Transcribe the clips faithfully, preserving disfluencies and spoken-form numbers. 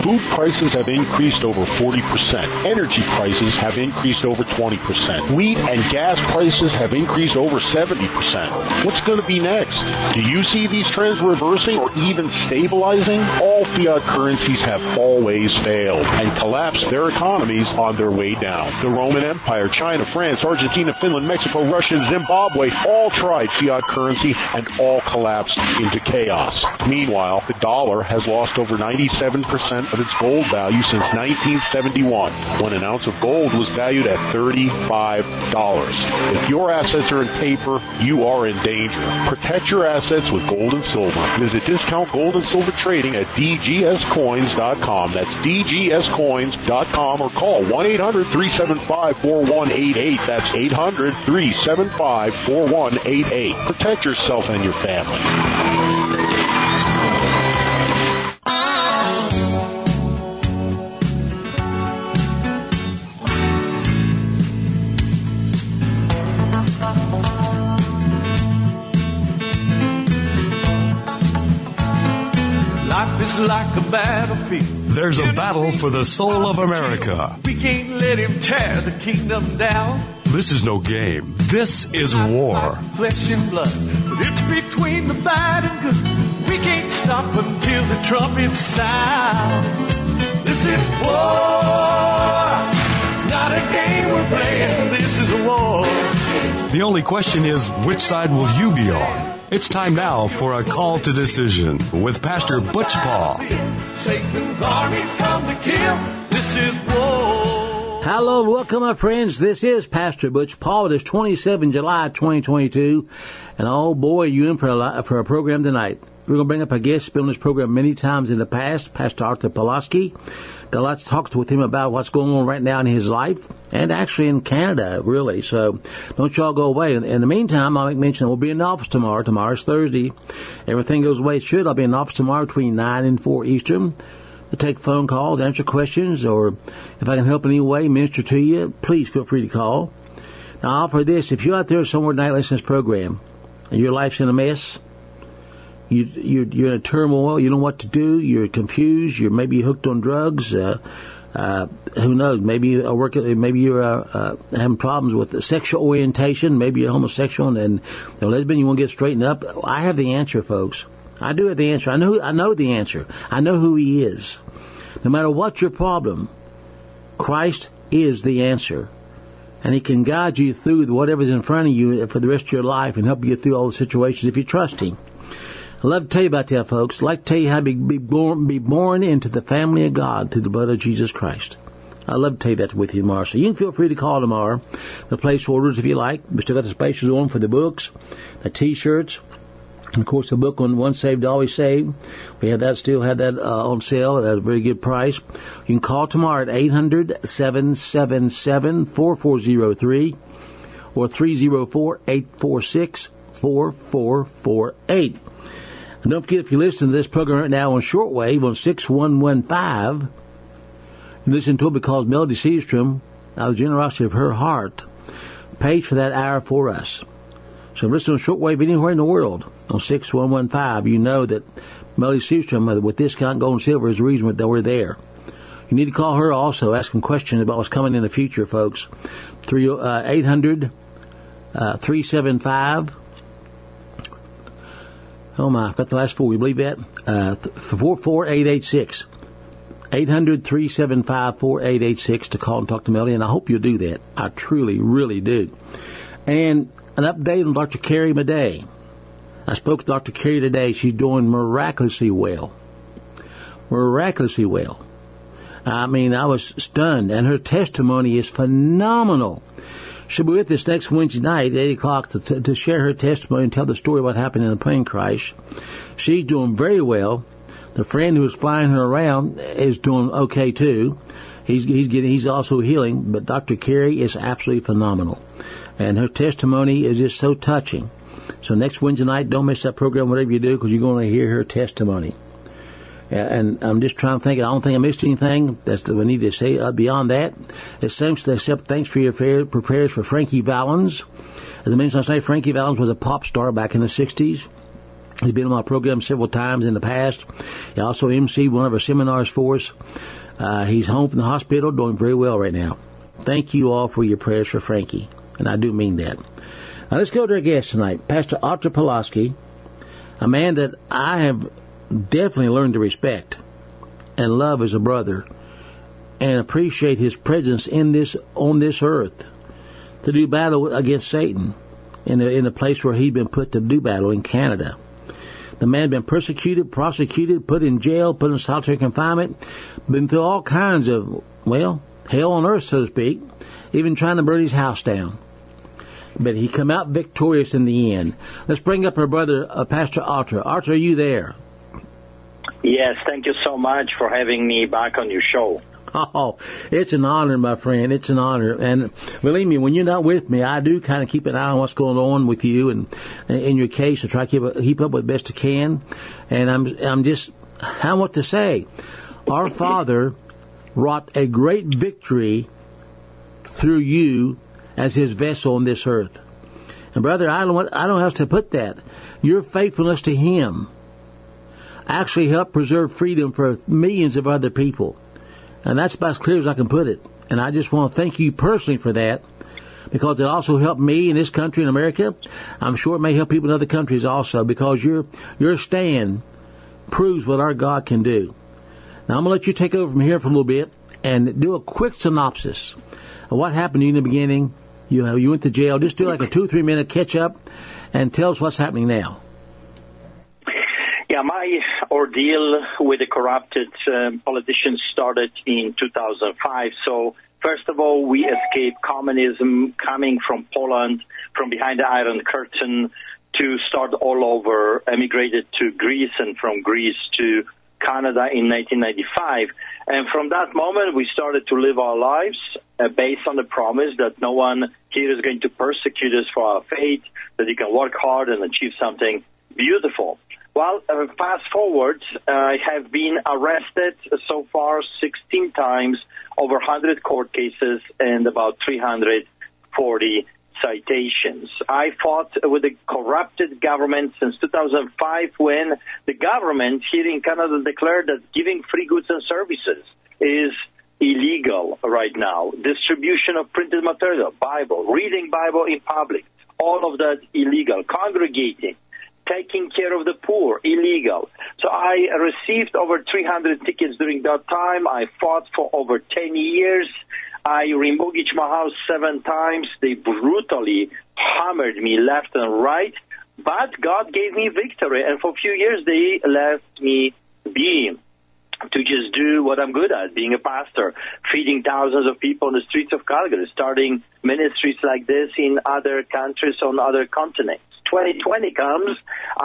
Food prices have increased over forty percent. Energy prices have increased over twenty percent. Wheat and gas prices have increased over seventy percent. What's going to be next? Do you see these trends reversing or even stabilizing? All fiat currencies have always failed and collapsed their economies on their way down. The Roman Empire, China, France, Argentina, Finland, Mexico, Russia, Zimbabwe all tried fiat currency and all collapsed into chaos. Meanwhile, the dollar has lost over ninety-seven percent of its gold value since nineteen seventy-one, when an ounce of gold was valued at thirty-five dollars. If your assets are in paper, you are in danger. Protect your assets with gold and silver. Visit Discount Gold and Silver Trading at D G S coins dot com. That's D G S coins dot com, or call one eight hundred, three seven five, four one eight eight. That's eight hundred, three seven five, four one eight eight. Protect yourself and your family. Life is like a battlefield. There's a battle for the soul of America. We can't let him tear the kingdom down. This is no game. This is war. Flesh and blood, but it's between the bad and good. We can't stop until the trumpets sound. This is war, not a game we're playing. This is a war. The only question is, which side will you be on? It's time now for a call to decision with Pastor Butch Paul. Satan's armies come to kill. This is war. Hello and welcome, my friends. This is Pastor Butch Paul. It is the twenty-seventh of July, twenty twenty-two. And oh boy, you in for a, for a program tonight. We're going to bring up a guest, been on this program many times in the past, Pastor Arthur Pawlowski. Got a lot to talk with him about what's going on right now in his life, and actually in Canada, really. So don't y'all go away. In, in the meantime, I'll make mention we'll be in the office tomorrow. Tomorrow's Thursday. Everything goes the way it should. I'll be in the office tomorrow between nine and four Eastern to take phone calls, answer questions, or if I can help in any way, minister to you, please feel free to call. Now, I'll offer this. If you're out there somewhere tonight listening to this program, and your life's in a mess, You, you're, you're in a turmoil. You don't know what to do. You're confused. You're maybe hooked on drugs. Uh, uh, who knows? Maybe you're working. Maybe you're uh, uh, having problems with the sexual orientation. Maybe you're homosexual and a lesbian. You want to get straightened up. I have the answer, folks. I do have the answer. I know. I know the answer. I know who He is. No matter what your problem, Christ is the answer, and He can guide you through whatever's in front of you for the rest of your life and help you get through all the situations if you trust Him. I'd love to tell you about that, folks. I'd like to tell you how to be, be, born, be born into the family of God through the blood of Jesus Christ. I'd love to tell you that with you tomorrow. So you can feel free to call tomorrow. The place orders if you like. We still got the spaces on for the books, the T-shirts, and of course the book on Once Saved, Always Saved. We have that, still have that uh, on sale at a very good price. You can call tomorrow at eight hundred, seven seven seven, four four zero three or three zero four, eight four six, four four four eight. And don't forget, if you listen to this program right now on shortwave on six one one five, you listen to it because Melody Seastrom, out of the generosity of her heart, paid for that hour for us. So listen on shortwave anywhere in the world on six one one five. You know that Melody Seastrom with Discount Gold and Silver is the reason that we're there. You need to call her also, ask some questions about what's coming in the future, folks. Three uh, eight hundred, three seven five. Oh my, I've got the last four. You believe that? Uh, four four eight eight six. eight hundred, three seven five, four eight eight six to call and talk to Melody, and I hope you'll do that. I truly, really do. And an update on Doctor Carrie Madej. I spoke to Doctor Carrie today. She's doing miraculously well. Miraculously well. I mean, I was stunned, and her testimony is phenomenal. She'll be with us next Wednesday night at eight o'clock to, to, to share her testimony and tell the story of what happened in the plane crash. She's doing very well. The friend who was flying her around is doing okay, too. He's, he's getting, he's also healing, but Doctor Carrie is absolutely phenomenal. And her testimony is just so touching. So next Wednesday night, don't miss that program, whatever you do, because you're going to hear her testimony. And I'm just trying to think. I don't think I missed anything. That's what I need to say. Uh, beyond that, except thanks for your prayers for Frankie Valens. As I mentioned last night, Frankie Valens was a pop star back in the sixties. He's been on my program several times in the past. He also emceed one of our seminars for us. Uh, he's home from the hospital, doing very well right now. Thank you all for your prayers for Frankie, and I do mean that. Now let's go to our guest tonight, Pastor Artur Pawlowski, a man that I have definitely learned to respect and love as a brother, and appreciate his presence in this on this earth to do battle against Satan in the, in the place where he'd been put to do battle in Canada. The man had been persecuted, prosecuted, put in jail, put in solitary confinement, been through all kinds of, well, hell on earth, so to speak, even trying to burn his house down. But he come out victorious in the end. Let's bring up our brother, uh, Pastor Artur. Artur, are you there? Yes, thank you so much for having me back on your show. Oh, it's an honor, my friend. It's an honor. And believe me, when you're not with me, I do kind of keep an eye on what's going on with you and in your case to try to keep, keep up with best I can. And I'm, I'm just, I want to say, our Father wrought a great victory through you as his vessel on this earth. And brother, I don't want, I don't know how else to put that. Your faithfulness to him actually helped preserve freedom for millions of other people. And that's about as clear as I can put it. And I just want to thank you personally for that, because it also helped me in this country, in America. I'm sure it may help people in other countries also, because your your stand proves what our God can do. Now, I'm going to let you take over from here for a little bit and do a quick synopsis of what happened to you in the beginning. You know, you went to jail. Just do like a two or three minute catch up and tell us what's happening now. Yeah, my ordeal with the corrupted um, politicians started in two thousand five. So, first of all, we escaped communism coming from Poland, from behind the Iron Curtain, to start all over, emigrated to Greece, and from Greece to Canada in nineteen ninety-five. And from that moment, we started to live our lives uh, based on the promise that no one here is going to persecute us for our faith, that you can work hard and achieve something beautiful. Well, uh, fast forward, uh, I have been arrested so far sixteen times, over one hundred court cases, and about three hundred forty citations. I fought with the corrupted government since two thousand five, when the government here in Canada declared that giving free goods and services is illegal right now. Distribution of printed material, Bible, reading Bible in public, all of that illegal. Congregating, taking care of the poor, illegal. So I received over three hundred tickets during that time. I fought for over ten years. I remortgaged my house seven times. They brutally hammered me left and right. But God gave me victory. And for a few years, they left me be to just do what I'm good at, being a pastor, feeding thousands of people on the streets of Calgary, starting ministries like this in other countries on other continents. twenty twenty comes,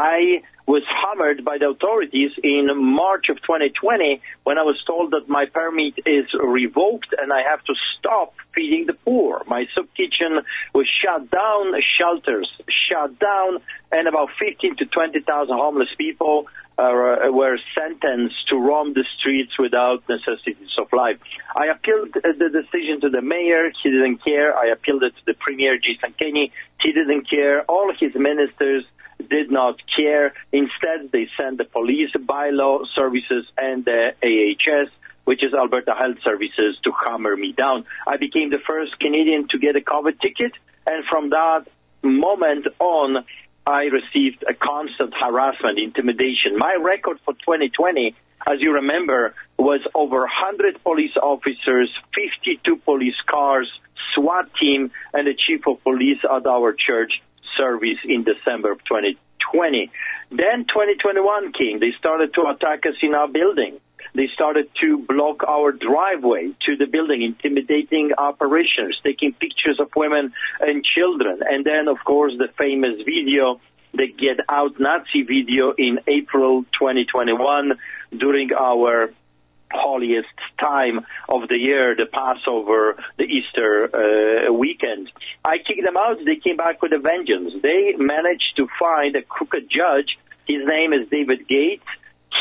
I was hammered by the authorities in March of twenty twenty when I was told that my permit is revoked and I have to stop feeding the poor. My soup kitchen was shut down, shelters shut down, and about fifteen to twenty thousand homeless people uh, were sentenced to roam the streets without necessities of life. I appealed the decision to the mayor. He didn't care. I appealed it to the premier, Jason Kenney. He didn't care. All his ministers did not care. Instead, they sent the police, bylaw services, and the A H S, which is Alberta Health Services, to hammer me down. I became the first Canadian to get a COVID ticket, and from that moment on, I received a constant harassment, intimidation. My record for twenty twenty, as you remember, was over one hundred police officers, fifty-two police cars, SWAT team, and the chief of police at our church service in December of twenty twenty. Then twenty twenty-one came. They started to attack us in our building. They started to block our driveway to the building, intimidating operations, taking pictures of women and children. And then, of course, the famous video, the Get Out Nazi video in April twenty twenty-one during our holiest time of the year, the Passover, the Easter uh, weekend. I kicked them out. They came back with a vengeance. They managed to find a crooked judge. His name is David Gates.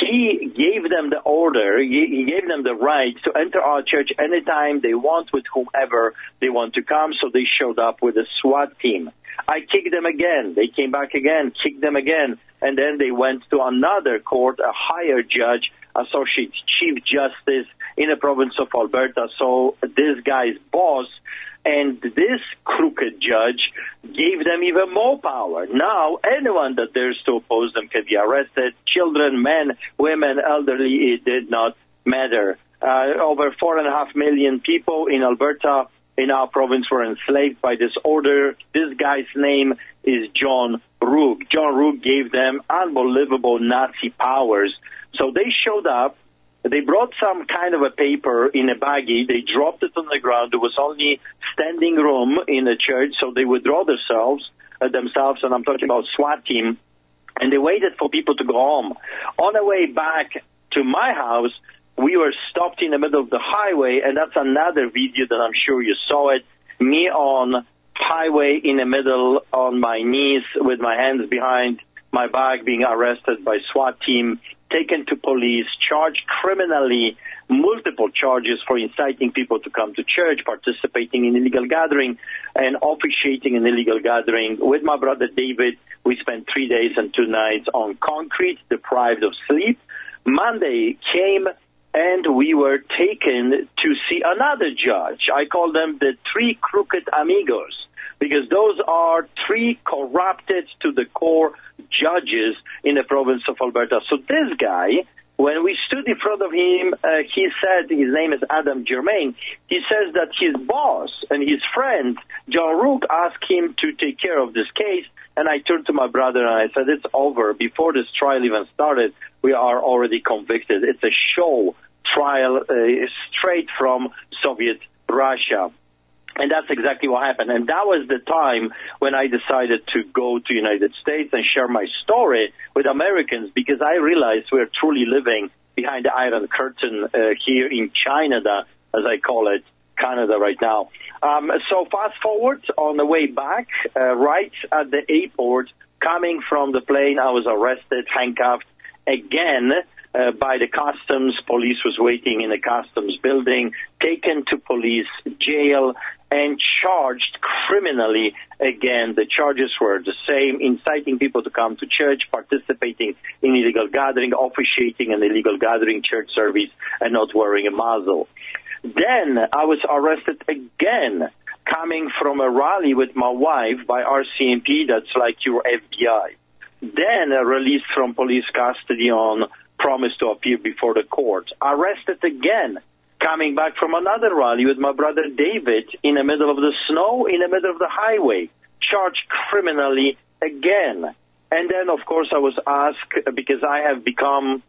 he gave them the order, he, he gave them the right to enter our church anytime they want with whomever they want to come, so they showed up with a SWAT team. I kicked them again. They came back again, kicked them again, and then they went to another court, a higher judge, Associate Chief Justice in the province of Alberta, so this guy's boss. And this crooked judge gave them even more power. Now, anyone that dares to oppose them can be arrested. Children, men, women, elderly, it did not matter. Uh, over four and a half million people in Alberta, in our province, were enslaved by this order. This guy's name is John Rook. John Rook gave them unbelievable Nazi powers. So they showed up. They brought some kind of a paper in a baggie. They dropped it on the ground. There was only standing room in the church, so they withdraw themselves, uh, themselves, and I'm talking about SWAT team, and they waited for people to go home. On the way back to my house, we were stopped in the middle of the highway, and that's another video that I'm sure you saw it, me on highway in the middle on my knees with my hands behind my back, being arrested by SWAT team, taken to police, charged criminally, multiple charges for inciting people to come to church, participating in illegal gathering, and officiating an illegal gathering. With my brother David, we spent three days and two nights on concrete, deprived of sleep. Monday came, and we were taken to see another judge. I call them the three crooked amigos, because those are three corrupted to the core judges in the province of Alberta. So this guy, when we stood in front of him, uh, he said, his name is Adam Germain, he says that his boss and his friend, John Rook, asked him to take care of this case, and I turned to my brother and I said, it's over. Before this trial even started, we are already convicted. It's a show trial uh, straight from Soviet Russia. And that's exactly what happened. And that was the time when I decided to go to the United States and share my story with Americans, because I realized we're truly living behind the Iron Curtain uh, here in China, as I call it, Canada right now. Um, so fast forward, on the way back, uh, right at the airport, coming from the plane, I was arrested, handcuffed again uh, by the customs. Police was waiting in the customs building, taken to police jail, and charged criminally again. The charges were the same: inciting people to come to church, participating in illegal gathering, officiating an illegal gathering, church service, and not wearing a muzzle. Then I was arrested again, coming from a rally with my wife by R C M P, that's like your F B I. Then uh, released from police custody on promise to appear before the court. Arrested again, coming back from another rally with my brother David in the middle of the snow, in the middle of the highway, charged criminally again. And then, of course, I was asked, because I have become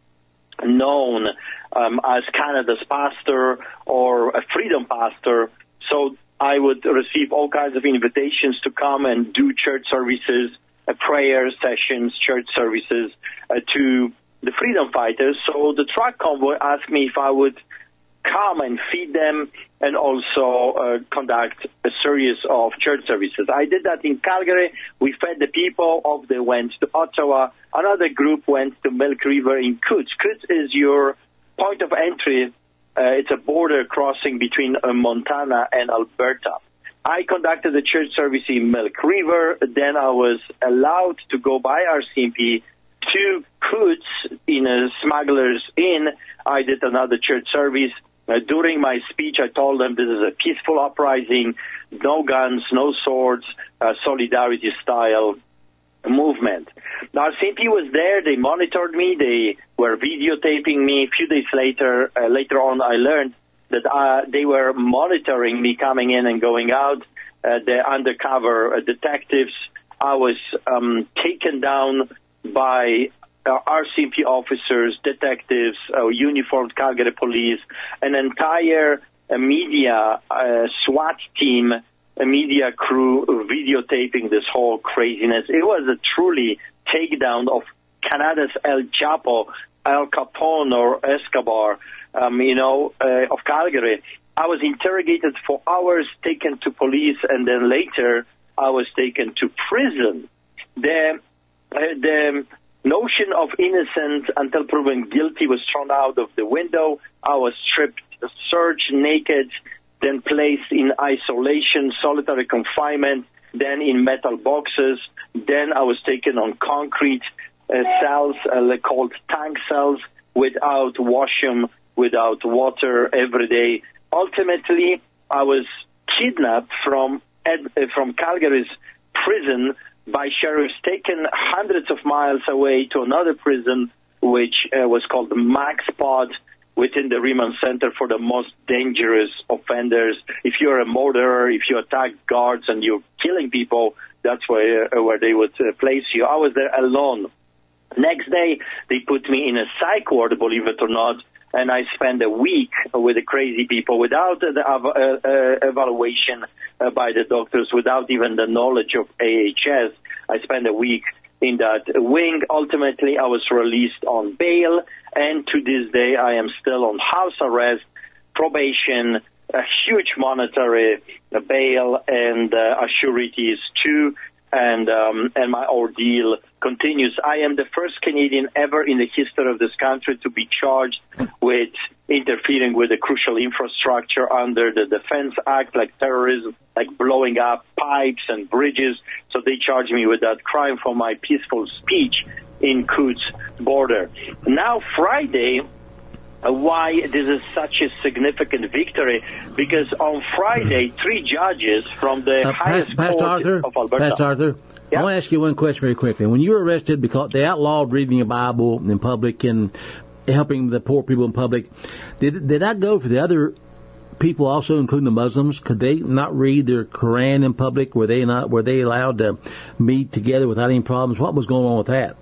known um, as Canada's pastor or a freedom pastor, so I would receive all kinds of invitations to come and do church services, uh, prayer sessions, church services uh, to the freedom fighters. So the truck convoy asked me if I would come and feed them and also uh, conduct a series of church services. I did that in Calgary. We fed the people. Of they went to Ottawa. Another group went to Milk River in Coutts. Coutts is your point of entry. Uh, it's a border crossing between uh, Montana and Alberta. I conducted a church service in Milk River. Then I was allowed to go by R C M P to Coutts in a smuggler's inn. I did another church service. Uh, during my speech, I told them this is a peaceful uprising, no guns, no swords, uh, solidarity-style movement. Now, R C M P was there. They monitored me. They were videotaping me. A few days later, uh, later on, I learned that uh, they were monitoring me coming in and going out. Uh, the undercover uh, detectives. I was um, taken down by Uh, R C M P officers, detectives, uh, uniformed Calgary police, an entire uh, media uh, SWAT team, a media crew videotaping this whole craziness. It was a truly takedown of Canada's El Chapo, Al Capone or Escobar, um, you know, uh, of Calgary. I was interrogated for hours, taken to police, and then later I was taken to prison. The, uh, the Notion of innocence until proven guilty was thrown out of the window. I was stripped, searched naked, then placed in isolation, solitary confinement, then in metal boxes. Then I was taken on concrete uh, cells uh, called tank cells without washroom, without water every day. Ultimately, I was kidnapped from Ed, uh, from Calgary's prison by sheriffs, taken hundreds of miles away to another prison, which uh, was called the Max Pod within the Remand Center for the most dangerous offenders. If you're a murderer, if you attack guards and you're killing people, that's where uh, where they would uh, place you. I was there alone. Next day, they put me in a psych ward, believe it or not, and I spent a week with the crazy people without the uh, uh, evaluation uh, by the doctors, without even the knowledge of A H S. I spent a week in that wing. Ultimately, I was released on bail, and to this day, I am still on house arrest, probation, a huge monetary bail, and uh, sureties too. And um, and my ordeal continues. I am the first Canadian ever in the history of this country to be charged with interfering with the crucial infrastructure under the Defense Act, like terrorism, like blowing up pipes and bridges. So they charged me with that crime for my peaceful speech in Coutts border. Now, Friday, uh, why this is such a significant victory? Because on Friday, three judges from the uh, highest Pastor court Arthur, of Alberta. Pastor Arthur, yeah? I want to ask you one question very quickly. When you were arrested because they outlawed reading the Bible in public and helping the poor people in public, did did that go for the other people also, including the Muslims? Could they not read their Quran in public? Were they not? Were they allowed to meet together without any problems? What was going on with that?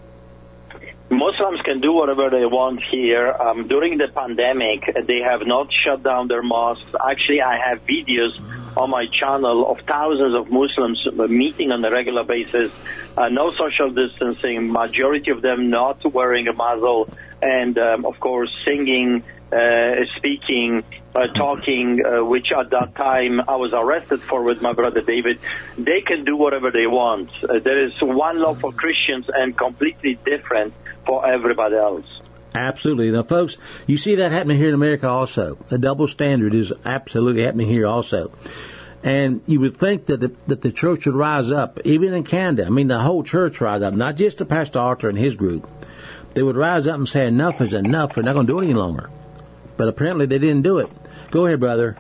Muslims can do whatever they want here. Um, during the pandemic, they have not shut down their mosques. Actually, I have videos on my channel of thousands of Muslims meeting on a regular basis. Uh, no social distancing, majority of them not wearing a muzzle, and, um, of course, singing, uh, speaking, uh, talking, uh, which at that time I was arrested for with my brother David. They can do whatever they want. Uh, there is one law for Christians and completely different for everybody else. Absolutely. Now, folks, you see that happening here in America also. The double standard is absolutely happening here also. And you would think that the, that the church would rise up, even in Canada. I mean, the whole church rise up, not just the Pastor Arthur and his group. They would rise up and say, enough is enough. We're not going to do it any longer. But apparently they didn't do it. Go ahead, brother.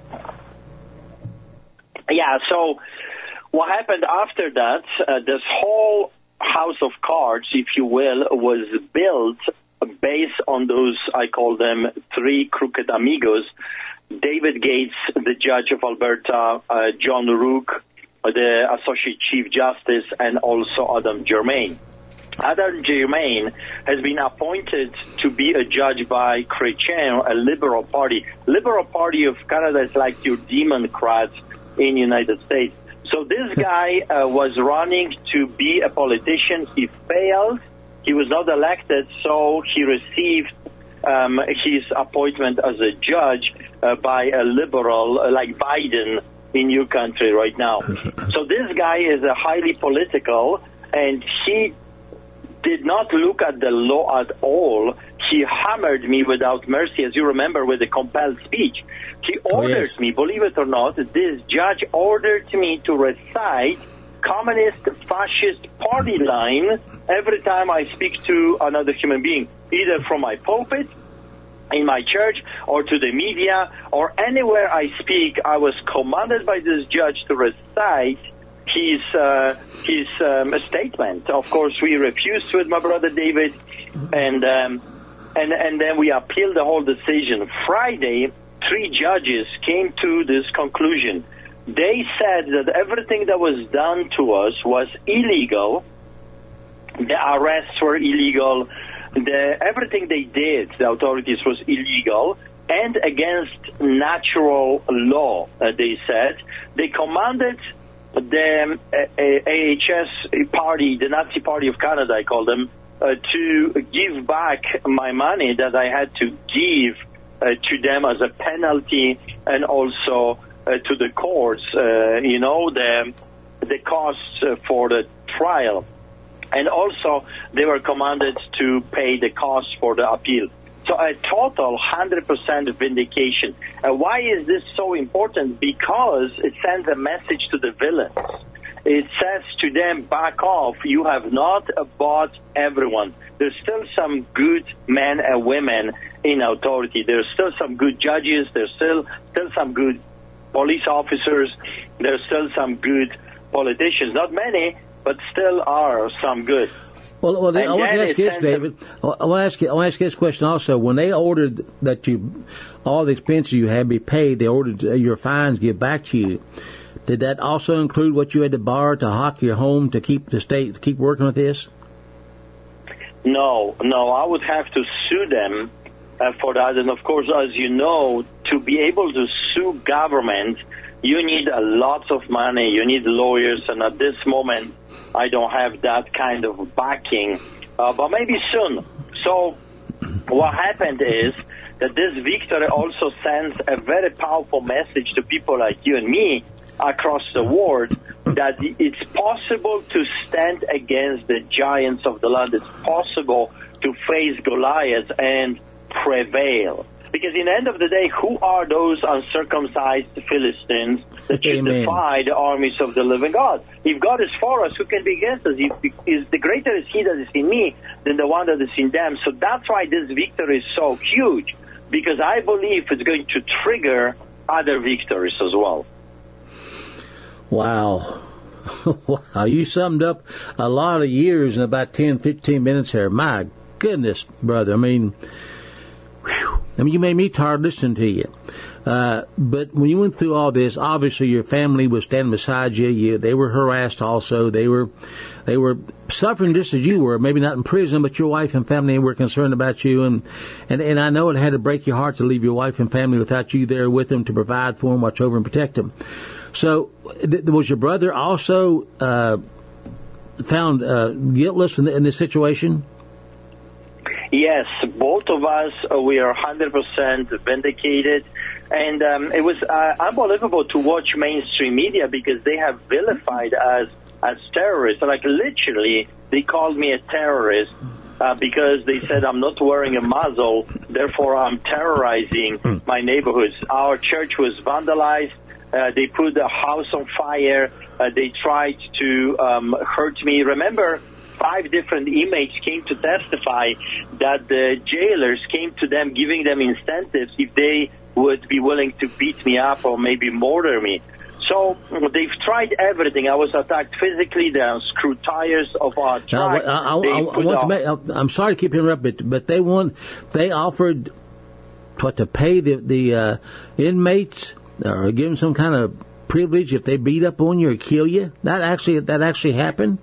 Yeah, so what happened after that, uh, this whole house of cards, if you will, was built based on those, I call them, three crooked amigos. David Gates, the judge of Alberta, uh, John Rook, the Associate Chief Justice, and also Adam Germain. Adam Germain has been appointed to be a judge by Chrétien, a Liberal Party. Liberal Party of Canada is like your Democrats in the United States. So this guy uh, was running to be a politician. He failed. He was not elected, so he received um, his appointment as a judge uh, by a liberal uh, like Biden in your country right now. So this guy is a highly political, and he did not look at the law at all. He hammered me without mercy, as you remember, with the compelled speech. He ordered oh, yes. me, believe it or not, this judge ordered me to recite communist fascist party line every time I speak to another human being, either from my pulpit, in my church, or to the media, or anywhere I speak. I was commanded by this judge to recite his uh, his um, statement. Of course, we refused with my brother David, and um, and and then we appealed the whole decision. Friday, three judges came to this conclusion. They said that everything that was done to us was illegal. The arrests were illegal. The, everything they did, the authorities, was illegal and against natural law, uh, they said. They commanded the uh, A H S party, the Nazi Party of Canada, I call them, uh, to give back my money that I had to give uh, to them as a penalty, and also uh, to the courts, uh, you know, the, the costs uh, for the trial. And also, they were commanded to pay the cost for the appeal. So a total one hundred percent vindication. Uh, why is this so important? Because it sends a message to the villains. It says to them, back off, you have not bought everyone. There's still some good men and women in authority. There's still some good judges. There's still, still some good police officers. There's still some good politicians. Not many, but still are some good. Well, well they, I want to ask this, David. I want to ask you. I want to ask you this question also. When they ordered that you, all the expenses you had be paid, they ordered your fines give back to you. Did that also include what you had to borrow to hock your home to keep the state to keep working with this? No, no. I would have to sue them uh, for that. And of course, as you know, to be able to sue government, you need a lot of money. You need lawyers, and at this moment, I don't have that kind of backing, uh, but maybe soon. So what happened is that this victory also sends a very powerful message to people like you and me across the world that it's possible to stand against the giants of the land. It's possible to face Goliath and prevail. Because in the end of the day, who are those uncircumcised Philistines that should Amen. defy the armies of the living God? If God is for us, who can be against us? If, if the greater is He that is in me than the one that is in them. So that's why this victory is so huge, because I believe it's going to trigger other victories as well. Wow. Wow, you summed up a lot of years in about ten, fifteen minutes here. My goodness, brother. I mean, whew. I mean, you made me tired listening to you. Uh, but when you went through all this, obviously your family was standing beside you. you. They were harassed also. They were, they were suffering just as you were. Maybe not in prison, but your wife and family were concerned about you. And, and, and I know it had to break your heart to leave your wife and family without you there with them to provide for them, watch over, and protect them. So, th- was your brother also uh, found uh, guiltless in, the, in this situation? Yes, both of us, uh, we are one hundred percent vindicated. And um, it was uh, unbelievable to watch mainstream media because they have vilified us as terrorists. Like, literally, they called me a terrorist uh, because they said I'm not wearing a muzzle, therefore I'm terrorizing my neighborhoods. Our church was vandalized. Uh, they put the house on fire. Uh, they tried to um, hurt me. Remember, five different inmates came to testify that the jailers came to them giving them incentives if they would be willing to beat me up or maybe murder me. So they've tried everything. I was attacked physically. They unscrewed tires of our truck. Now, I, I, I, I want to make, I'm sorry to keep interrupting, but, but they want, they offered what, to pay the, the uh, inmates or give them some kind of privilege if they beat up on you or kill you. That actually that actually happened?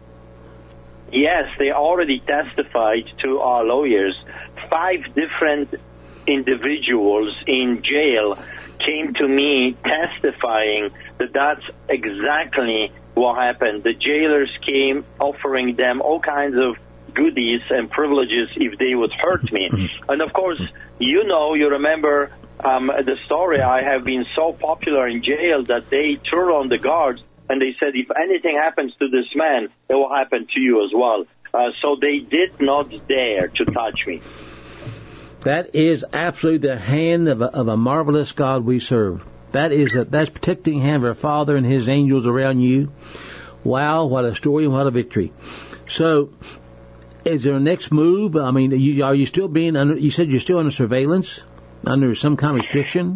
Yes, they already testified to our lawyers. Five different individuals in jail came to me testifying that that's exactly what happened. The jailers came offering them all kinds of goodies and privileges if they would hurt me. And of course, you know, you remember um, the story. I have been so popular in jail that they turned on the guards and they said, if anything happens to this man, it will happen to you as well. Uh, so they did not dare to touch me. That is absolutely the hand of a, of a marvelous God we serve. That is a, that's protecting hand of our Father and His angels around you. Wow, what a story and what a victory. So, is there a next move? I mean, you, are you still being under, you said you're still under surveillance, under some kind of restriction?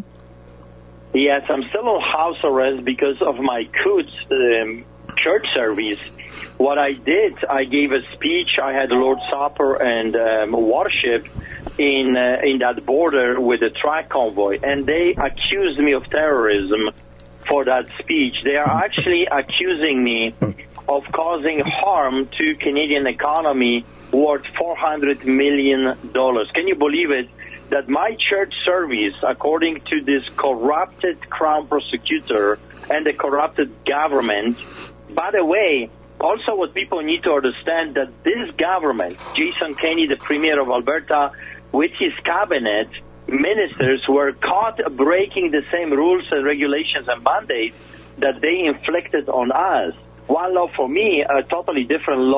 Yes, I'm still on house arrest because of my Quds um, church service. What I did, I gave a speech. I had Lord's Supper and um, worship in uh, in that border with the truck convoy, and they accused me of terrorism for that speech. They are actually accusing me of causing harm to Canadian economy worth four hundred million dollars. Can you believe it? That my church service, according to this corrupted crown prosecutor and the corrupted government, by the way, also what people need to understand that this government, Jason Kenney, the Premier of Alberta, with his cabinet ministers were caught breaking the same rules and regulations and mandates that they inflicted on us. One law for me, a totally different law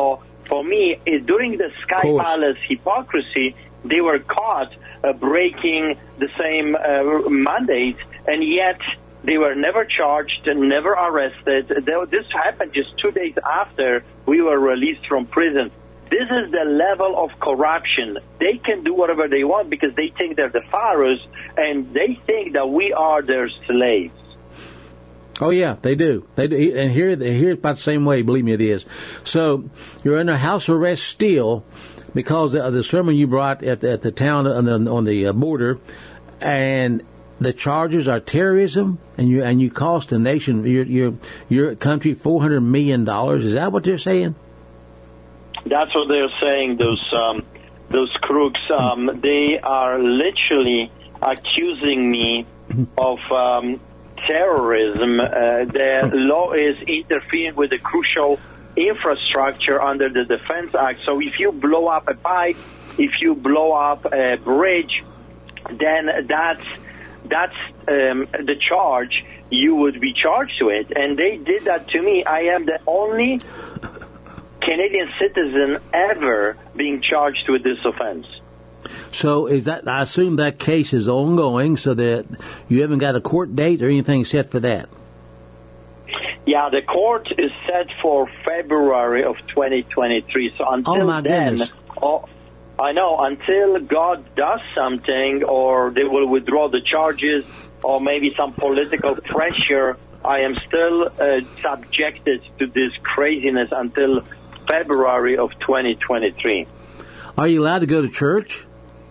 For me, it, during the Sky Palace hypocrisy, they were caught uh, breaking the same uh, mandate, and yet they were never charged and never arrested. This happened just two days after we were released from prison. This is the level of corruption. They can do whatever they want because they think they're the pharaohs, and they think that we are their slaves. Oh yeah, they do. They do, and here, here it's about the same way. Believe me, it is. So you're under house arrest still because of the sermon you brought at the, at the town on the, on the border, and the charges are terrorism, and you and you cost the nation, your your your country, four hundred million dollars. Is that what they're saying? That's what they're saying. Those um, those crooks. Um, they are literally accusing me of Um, terrorism. Uh, the law is interfering with the crucial infrastructure under the Defense Act. So if you blow up a pipe, if you blow up a bridge, then that's that's um, the charge you would be charged with. And they did that to me. I am the only Canadian citizen ever being charged with this offense. So is that, I assume that case is ongoing, so that you haven't got a court date or anything set for that? Yeah, the court is set for February of twenty twenty-three. So until oh my then, goodness. Oh, I know, until God does something, or they will withdraw the charges, or maybe some political pressure, I am still uh, subjected to this craziness until February of twenty twenty-three. Are you allowed to go to church?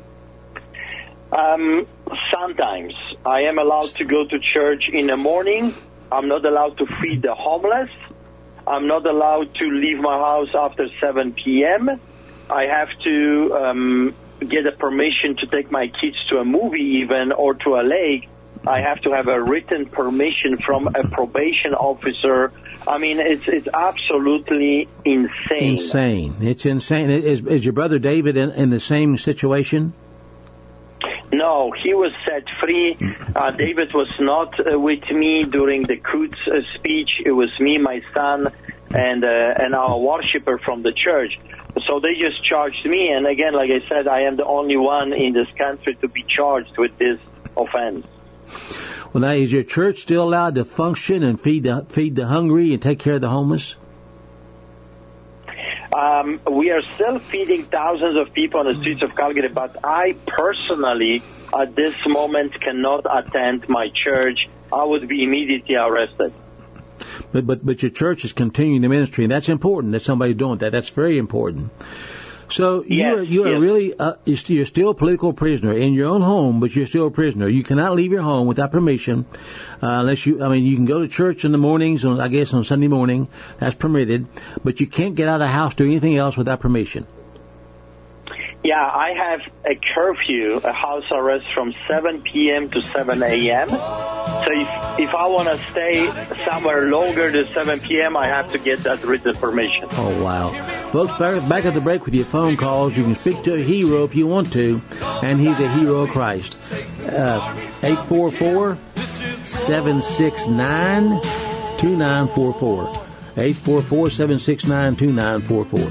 Um, sometimes. I am allowed to go to church in the morning. I'm not allowed to feed the homeless. I'm not allowed to leave my house after seven p.m. I have to um, get a permission to take my kids to a movie even, or to a lake. I have to have a written permission from a probation officer. I mean, it's it's absolutely insane. Insane. It's insane. Is, is your brother David in, in the same situation? No, he was set free. Uh, David was not uh, with me during the Quds uh, speech. It was me, my son, and uh, and our worshiper from the church. So they just charged me. And again, like I said, I am the only one in this country to be charged with this offense. Well, now, is your church still allowed to function and feed the, feed the hungry and take care of the homeless? Um, we are still feeding thousands of people on the streets of Calgary, but I personally, at this moment, cannot attend my church. I would be immediately arrested. But but but your church is continuing the ministry, and that's important that somebody's doing that. That's very important. So you yes, are you are yes. really uh, you're still a political prisoner in your own home, but you're still a prisoner. You cannot leave your home without permission, uh, unless you. I mean, you can go to church in the mornings, on, I guess on Sunday morning, that's permitted, but you can't get out of the house do anything else without permission. Yeah, I have a curfew, a house arrest from seven p.m. to seven a.m. So if if I want to stay somewhere longer than seven p.m., I have to get that written permission. Oh, wow. Folks, back, back at the break with your phone calls. You can speak to a hero if you want to, and he's a hero of Christ. Uh, eight four four, seven six nine, two nine four four. eight four four, seven six nine, two nine four four.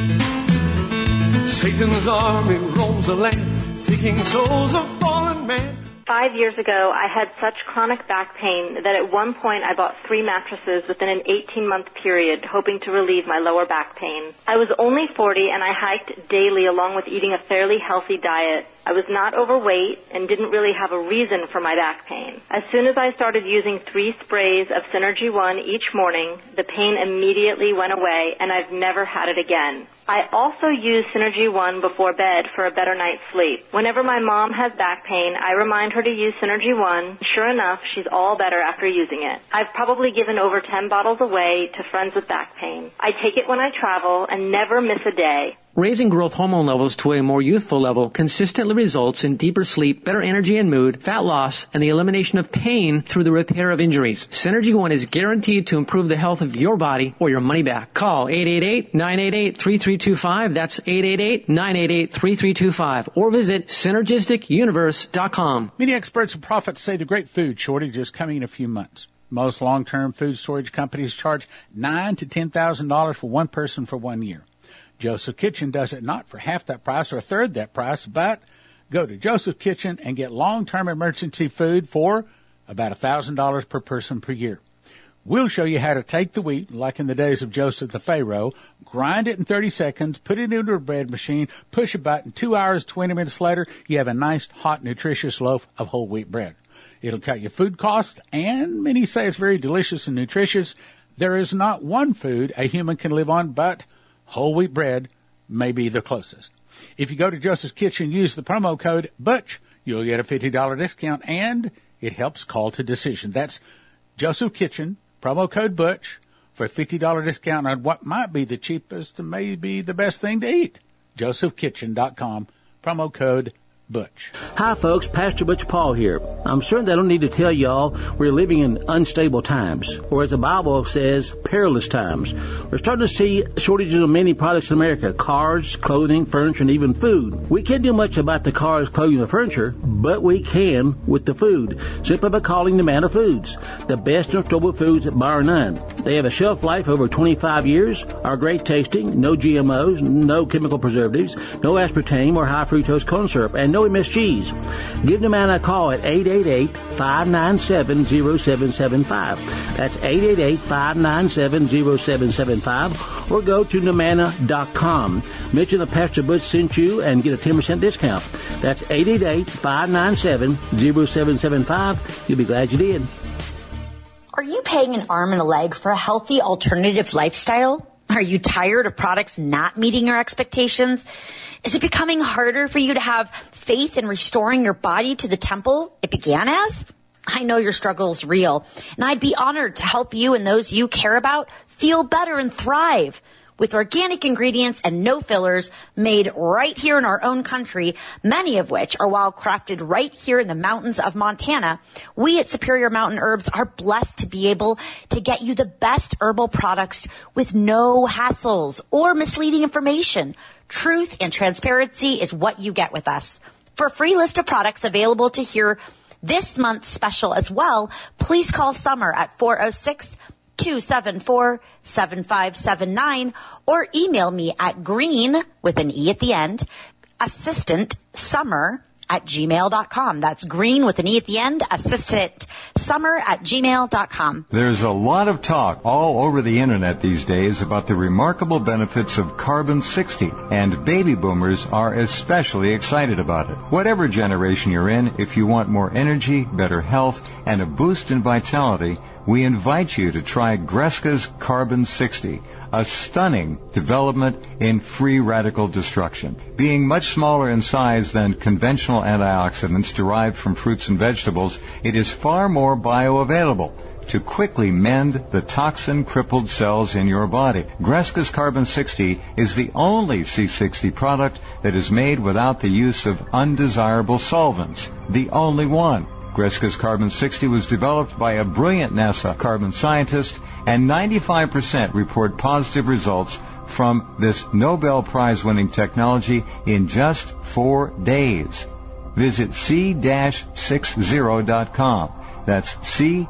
Satan's army roams the land, seeking souls of fallen man. Five years ago, I had such chronic back pain that at one point I bought three mattresses within an eighteen-month period, hoping to relieve my lower back pain. I was only forty, and I hiked daily along with eating a fairly healthy diet. I was not overweight and didn't really have a reason for my back pain. As soon as I started using three sprays of Synergy One each morning, the pain immediately went away, and I've never had it again. I also use Synergy One before bed for a better night's sleep. Whenever my mom has back pain, I remind her to use Synergy One. Sure enough, she's all better after using it. I've probably given over ten bottles away to friends with back pain. I take it when I travel and never miss a day. Raising growth hormone levels to a more youthful level consistently results in deeper sleep, better energy and mood, fat loss, and the elimination of pain through the repair of injuries. Synergy One is guaranteed to improve the health of your body or your money back. Call eight eight eight, nine eight eight, three three two five. That's eight eight eight, nine eight eight, three three two five. Or visit synergistic universe dot com. Many experts and prophets say the great food shortage is coming in a few months. Most long-term food storage companies charge nine thousand to ten thousand dollars for one person for one year. Joseph Kitchen does it not for half that price or a third that price, but go to Joseph Kitchen and get long-term emergency food for about one thousand dollars per person per year. We'll show you how to take the wheat, like in the days of Joseph the Pharaoh, grind it in thirty seconds, put it into a bread machine, push a button, two hours, twenty minutes later, you have a nice, hot, nutritious loaf of whole wheat bread. It'll cut your food costs, and many say it's very delicious and nutritious. There is not one food a human can live on, but whole wheat bread may be the closest. If you go to Joseph's Kitchen, use the promo code Butch, you'll get a fifty dollars discount, and it helps call to decision. That's Joseph Kitchen, promo code Butch, for a fifty dollars discount on what might be the cheapest and maybe the best thing to eat. Joseph Kitchen dot com, promo code Butch. Hi, folks. Pastor Butch Paul here. I'm certain I don't need to tell y'all we're living in unstable times, or as the Bible says, perilous times. We're starting to see shortages of many products in America: cars, clothing, furniture, and even food. We can't do much about the cars, clothing, and furniture, but we can with the food, simply by calling Nomana Foods, the best and stable foods bar none. They have a shelf life over twenty-five years, are great tasting, no G M Os, no chemical preservatives, no aspartame or high fructose corn syrup, and no M S Gs. Give Nomana a call at eight eight eight, five nine seven, zero seven seven five. That's eight eight eight, five nine seven, zero seven seven five, or go to Nomana dot com. Mention that Pastor Butch sent you and get a ten percent discount. That's eight eight eight, five nine seven, zero seven seven five. You'll be glad you did. Are you paying an arm and a leg for a healthy alternative lifestyle? Are you tired of products not meeting your expectations? Is it becoming harder for you to have faith in restoring your body to the temple it began as? I know your struggle is real, and I'd be honored to help you and those you care about feel better and thrive. With organic ingredients and no fillers made right here in our own country, many of which are wild crafted right here in the mountains of Montana, we at Superior Mountain Herbs are blessed to be able to get you the best herbal products with no hassles or misleading information. Truth and transparency is what you get with us. For a free list of products available to hear this month's special as well, please call Summer at four oh six, two seven four, seven five seven nine or email me at green, with an E at the end, assistant summer at gmail dot com. That's green with an E at the end, assistant summer at gmail dot com. There's a lot of talk all over the internet these days about the remarkable benefits of Carbon sixty, and baby boomers are especially excited about it. Whatever generation you're in, if you want more energy, better health, and a boost in vitality, we invite you to try Greska's Carbon sixty, a stunning development in free radical destruction. Being much smaller in size than conventional antioxidants derived from fruits and vegetables, it is far more bioavailable to quickly mend the toxin-crippled cells in your body. Greska's Carbon sixty is the only C sixty product that is made without the use of undesirable solvents. The only one. Greska's Carbon sixty was developed by a brilliant NASA carbon scientist, and ninety-five percent report positive results from this Nobel Prize-winning technology in just four days. Visit C sixty dot com. That's C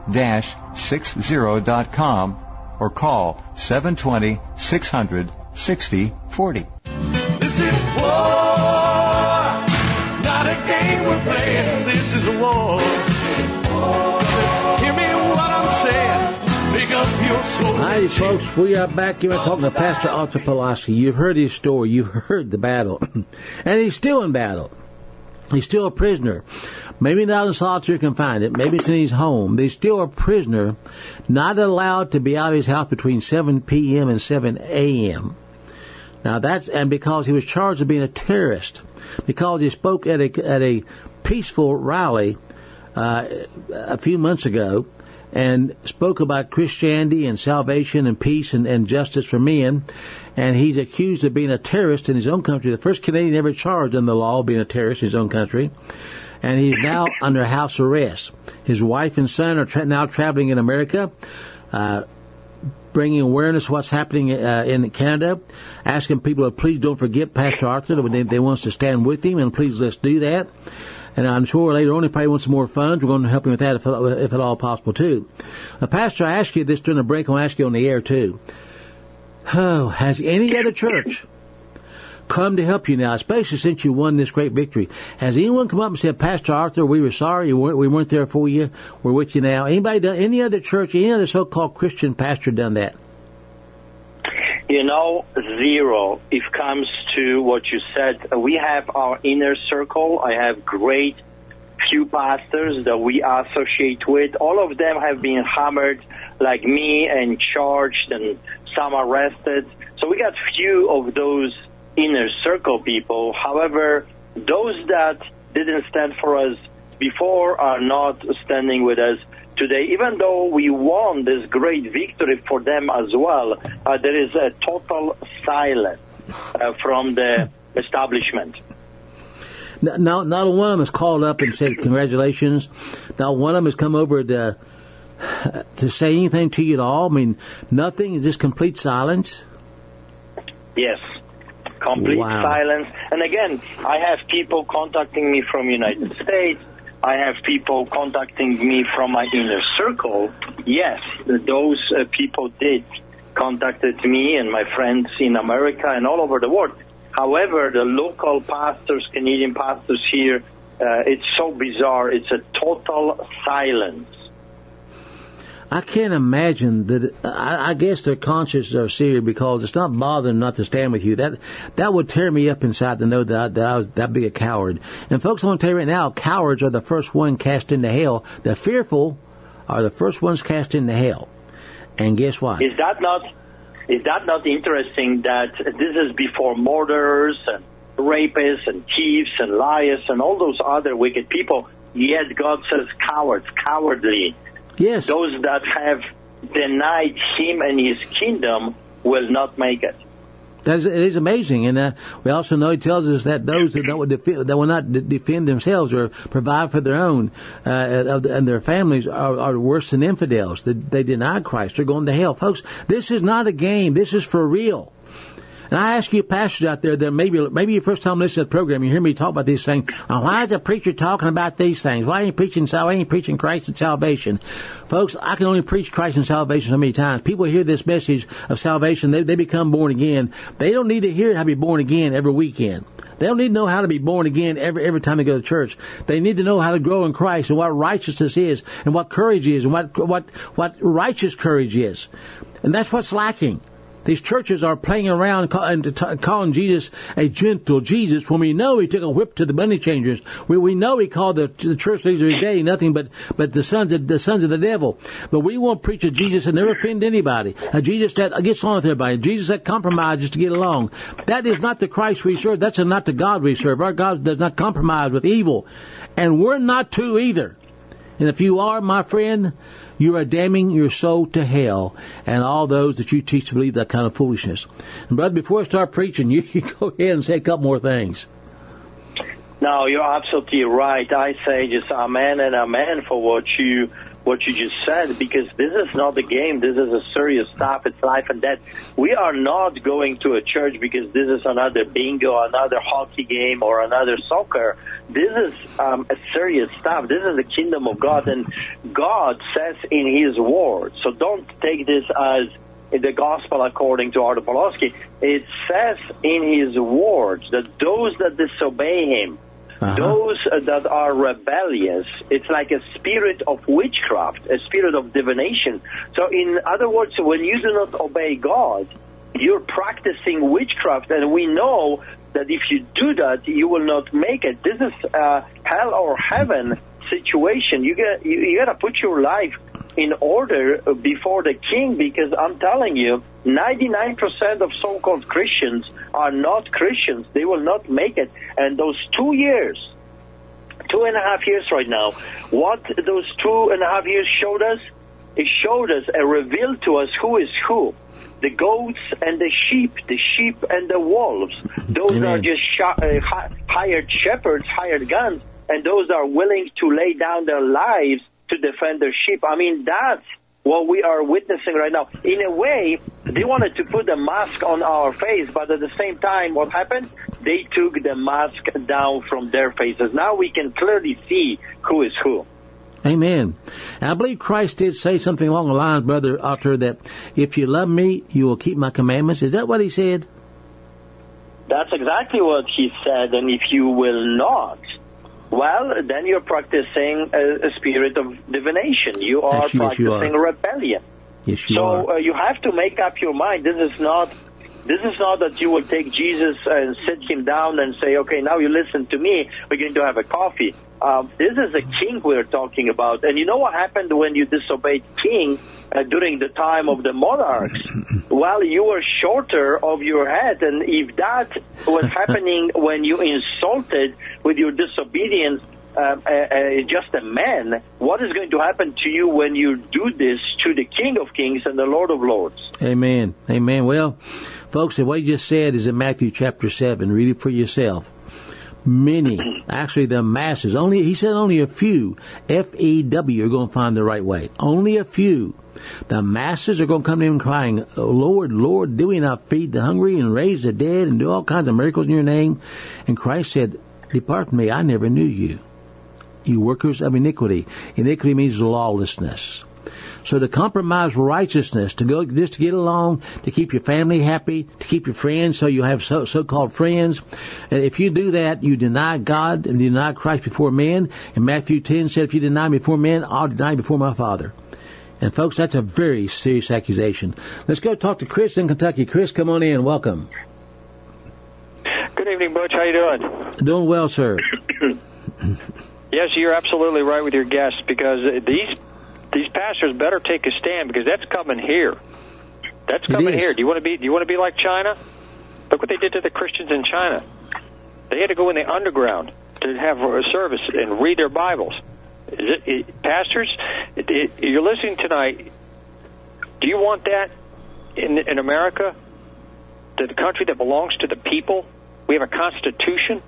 sixty dot com or call seven two zero, six hundred, sixty forty. This is war, not a game we're playing. This is a war. Hear me what I'm saying. Pick up your soul. Hi, folks. We are back here talking to Pastor Arthur Pulaski. You've heard his story. You've heard the battle. And he's still in battle. He's still a prisoner. Maybe not in solitary confinement. Maybe it's in his home. But he's still a prisoner, not allowed to be out of his house between seven p.m. and seven a.m. Now that's, and because he was charged of being a terrorist, because he spoke at a, at a peaceful rally uh, a few months ago and spoke about Christianity and salvation and peace and, and justice for men. And he's accused of being a terrorist in his own country, the first Canadian ever charged under the law of being a terrorist in his own country. And he's now under house arrest. His wife and son are tra- now traveling in America, uh, bringing awareness of what's happening uh, in Canada, asking people to please don't forget Pastor Arthur. They, they want us to stand with him, and please let's do that. And I'm sure later on he probably wants some more funds. We're going to help him with that if, if at all possible, too. Now, Pastor, I asked you this during the break. I'll ask you on the air, too. Oh, has any other church come to help you now, especially since you won this great victory. Has anyone come up and said, Pastor Arthur, we were sorry, we weren't, we weren't there for you, we're with you now? Anybody done, any other church, any other so-called Christian pastor done that? You know, zero. If it comes to what you said, we have our inner circle. I have great few pastors that we associate with. All of them have been hammered like me and charged, and some arrested. So we got few of those inner circle people. However, those that didn't stand for us before are not standing with us today. Even though we won this great victory for them as well, uh, there is a total silence uh, from the establishment. Now, not one of them has called up and said congratulations. Not one of them has come over to to say anything to you at all. I mean, nothing. Just complete silence. Yes, complete wow. silence. And again, I have people contacting me from United States. I have people contacting me from my inner circle. Yes, those uh, people did contacted me and my friends in America and all over the world. However, the local pastors, Canadian pastors here, uh, it's so bizarre. It's a total silence. I can't imagine that. I, I guess their consciences are seared because it's not bothering them not to stand with you. That that would tear me up inside to know that I, that I was that big a coward. And folks, I want to tell you right now, cowards are the first one cast into hell. The fearful are the first ones cast into hell. And guess what? Is that not is that not interesting that this is before murderers and rapists and thieves and liars and all those other wicked people? Yet God says cowards, cowardly. Yes. Those that have denied him and his kingdom will not make it. That is, it is amazing. And uh, we also know he tells us that those that, don't defend, that will not d- defend themselves or provide for their own uh, and their families are, are worse than infidels. They, they deny Christ. They're going to hell. Folks, this is not a game. This is for real. And I ask you pastors out there that maybe maybe your first time listening to the program, you hear me talk about these things. Oh, why is the preacher talking about these things? Why ain't he preaching, why ain't he preaching Christ and salvation? Folks, I can only preach Christ and salvation so many times. People hear this message of salvation, they, they become born again. They don't need to hear how to be born again every weekend. They don't need to know how to be born again every every time they go to church. They need to know how to grow in Christ and what righteousness is and what courage is and what what what righteous courage is. And that's what's lacking. These churches are playing around and calling Jesus a gentle Jesus when we know he took a whip to the money changers. We we know he called the, the church leaders of his day nothing but but the sons of the sons of the devil. But we won't preach a Jesus that never offend anybody, a Jesus that gets on with everybody, a Jesus that compromises to get along. That is not the Christ we serve. That's not the God we serve. Our God does not compromise with evil, and we're not to either. And if you are, my friend, you are damning your soul to hell and all those that you teach to believe that kind of foolishness. And, brother, before I start preaching, you can go ahead and say a couple more things. No, you're absolutely right. I say just amen and amen for what you what you just said, because this is not a game. This is a serious stuff. It's life and death. We are not going to a church because this is another bingo, another hockey game, or another soccer. This is um, a serious stuff. This is the kingdom of God, and God says in His Word. So don't take this as the gospel according to Arthur Pawlowski. It says in His Word that those that disobey Him, Uh-huh. those that are rebellious, it's like a spirit of witchcraft, a spirit of divination. So in other words, when you do not obey God, you're practicing witchcraft, and we know that if you do that, you will not make it. This is a hell or heaven situation. You get you, you got to put your life in order before the King, because I'm telling you, ninety-nine percent of so-called Christians are not Christians. They will not make it. And those two years, two and a half years right now, what those two and a half years showed us, it showed us and revealed to us who is who. The goats and the sheep, the sheep and the wolves. Those Amen. Are just sh- uh, hired shepherds, hired guns, and those are willing to lay down their lives to defend their sheep. I mean, that's what we are witnessing right now. In a way, they wanted to put a mask on our face, but at the same time, what happened? They took the mask down from their faces. Now we can clearly see who is who. Amen. And I believe Christ did say something along the lines, Brother Arthur, that if you love me, you will keep my commandments. Is that what he said? That's exactly what he said. And if you will not, well, then you're practicing a, a spirit of divination. You are Yes, yes, you practicing are. rebellion. Yes, you so are. uh, you have to make up your mind. This is not this is not that you will take Jesus and sit him down and say, okay, now you listen to me. We're going to have a coffee. Um, this is a king we're talking about. And you know what happened when you disobeyed king uh, during the time of the monarchs? Well, you were shorter of your head. And if that was happening when you insulted with your disobedience Uh, uh, uh, just a man, what is going to happen to you when you do this to the King of Kings and the Lord of Lords? Amen. Amen. Well, folks, what you just said is in Matthew chapter seven. Read it for yourself. Many, actually the masses, only he said only a few, F E W, are going to find the right way. Only a few. The masses are going to come to him crying, oh, Lord, Lord, do we not feed the hungry and raise the dead and do all kinds of miracles in your name? And Christ said, depart from me, I never knew you. You workers of iniquity. Iniquity means lawlessness. So to compromise righteousness, to go just to get along, to keep your family happy, to keep your friends, so you have so, so-called friends. And if you do that, you deny God and deny Christ before men. And Matthew ten said, if you deny me before men, I'll deny you before my Father. And folks, that's a very serious accusation. Let's go talk to Chris in Kentucky. Chris, come on in. Welcome. Good evening, Butch. How you doing? Doing well, sir. Yes, you're absolutely right with your guests, because these these pastors better take a stand, because that's coming here. That's coming here. Do you want to be? Do you want to be like China? Look what they did to the Christians in China. They had to go in the underground to have a service and read their Bibles. Is it, it, pastors, it, it, you're listening tonight. Do you want that in in America? To the country that belongs to the people? We have a constitution,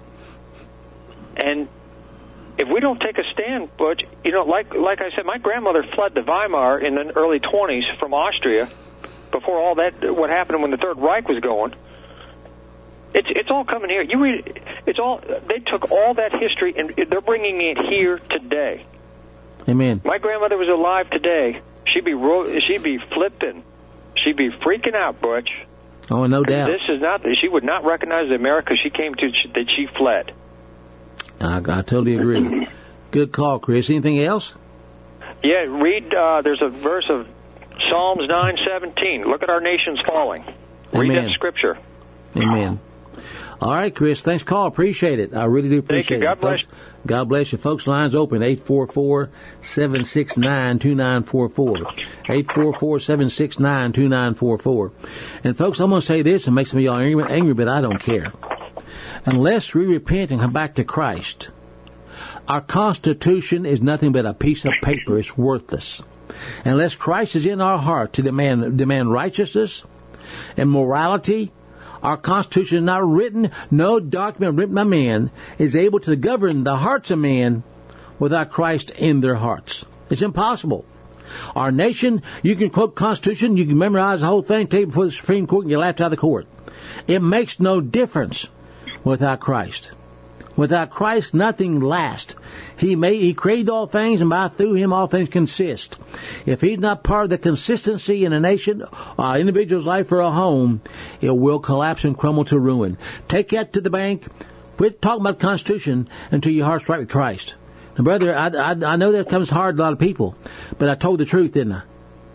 and if we don't take a stand, Butch, you know, like like I said, my grandmother fled to Weimar in the early twenties from Austria before all that, what happened when the Third Reich was going. It's it's all coming here. You read, it's all, they took all that history and they're bringing it here today. Amen. My grandmother was alive today. She'd be ro- she'd be flipping. She'd be freaking out, Butch. Oh, no doubt. This is not, she would not recognize the America she came to, that she fled. I, I totally agree. Good call, Chris. Anything else? Yeah, read, uh, there's a verse of Psalms nine seventeen. Look at our nations falling. Read Amen. that scripture. Amen. All right, Chris. Thanks for call. Appreciate it. I really do appreciate Thank you. it. God bless. Folks, God bless you. Folks, lines open. eight four four, seven six nine, two nine four four. eight four four, seven six nine, two nine four four. And, folks, I'm going to say this and make some of y'all angry, angry, but I don't care. Unless we repent and come back to Christ, our Constitution is nothing but a piece of paper. It's worthless. Unless Christ is in our heart to demand demand righteousness and morality, our Constitution is not written. No document written by man is able to govern the hearts of men without Christ in their hearts. It's impossible. Our nation, you can quote Constitution, you can memorize the whole thing, take it before the Supreme Court, and get laughed out of the court. It makes no difference without Christ. Without Christ, nothing lasts. He made, He created all things, and by through Him all things consist. If He's not part of the consistency in a nation, or an individual's life, or a home, it will collapse and crumble to ruin. Take that to the bank. Quit talking about the Constitution until your heart's right with Christ. Now, brother, I, I, I know that comes hard to a lot of people, but I told the truth, didn't I?